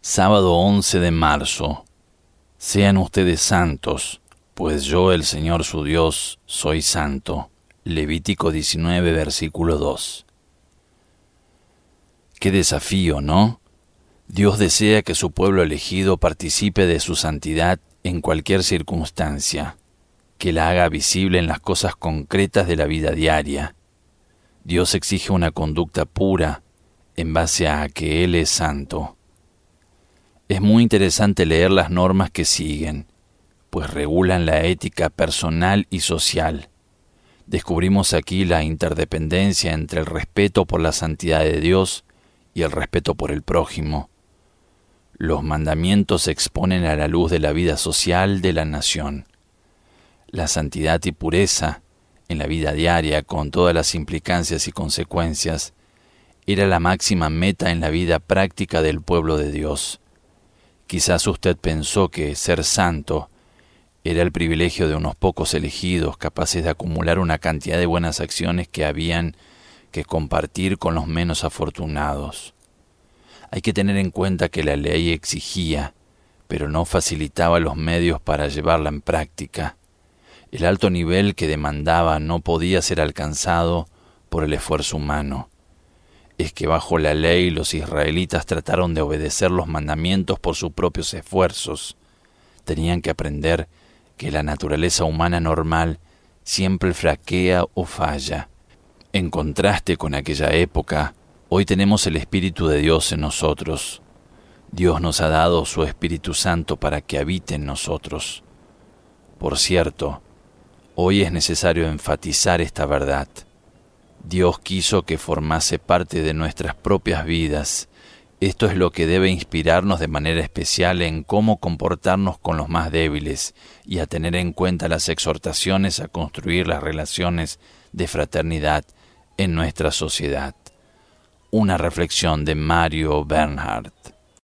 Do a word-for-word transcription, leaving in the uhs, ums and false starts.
Sábado once de marzo. Sean ustedes santos, pues yo, el Señor su Dios, soy santo. Levítico diecinueve, versículo dos. Qué desafío, ¿no? Dios desea que su pueblo elegido participe de su santidad en cualquier circunstancia, que la haga visible en las cosas concretas de la vida diaria. Dios exige una conducta pura en base a que Él es santo. Es muy interesante leer las normas que siguen, pues regulan la ética personal y social. Descubrimos aquí la interdependencia entre el respeto por la santidad de Dios y el respeto por el prójimo. Los mandamientos se exponen a la luz de la vida social de la nación. La santidad y pureza en la vida diaria, con todas las implicancias y consecuencias, era la máxima meta en la vida práctica del pueblo de Dios. Quizás usted pensó que ser santo era el privilegio de unos pocos elegidos capaces de acumular una cantidad de buenas acciones que habían que compartir con los menos afortunados. Hay que tener en cuenta que la ley exigía, pero no facilitaba los medios para llevarla en práctica. El alto nivel que demandaba no podía ser alcanzado por el esfuerzo humano. Es que bajo la ley los israelitas trataron de obedecer los mandamientos por sus propios esfuerzos. Tenían que aprender que la naturaleza humana normal siempre flaquea o falla. En contraste con aquella época, hoy tenemos el Espíritu de Dios en nosotros. Dios nos ha dado su Espíritu Santo para que habite en nosotros. Por cierto, hoy es necesario enfatizar esta verdad. Dios quiso que formase parte de nuestras propias vidas. Esto es lo que debe inspirarnos de manera especial en cómo comportarnos con los más débiles y a tener en cuenta las exhortaciones a construir las relaciones de fraternidad en nuestra sociedad. Una reflexión de Mario Bernhardt.